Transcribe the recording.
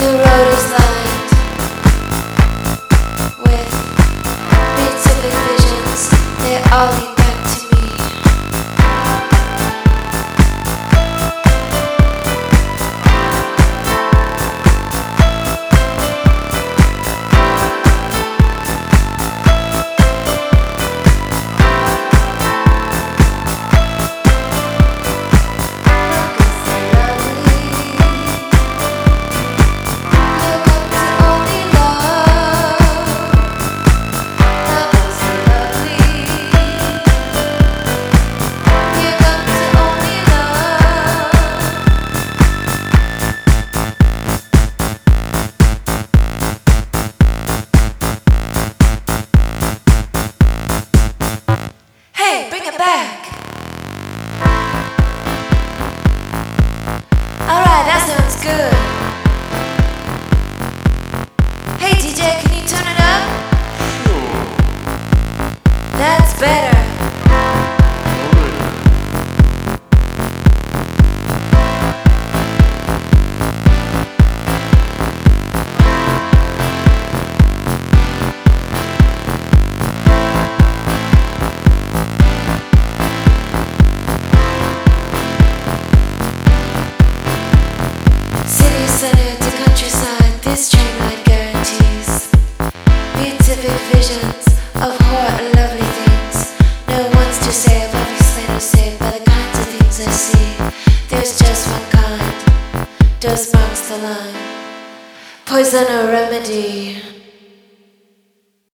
The road is lined with beatific visions. They all lead back to me. Back. Alright, that sounds good. Hey DJ, can you turn it up? Sure. That's better. Center to countryside, this train ride guarantees beatific visions of horror and lovely things. No one's to say of every slain or saved by the kinds of things I see. There's just one kind, dose marks the line, poison or remedy.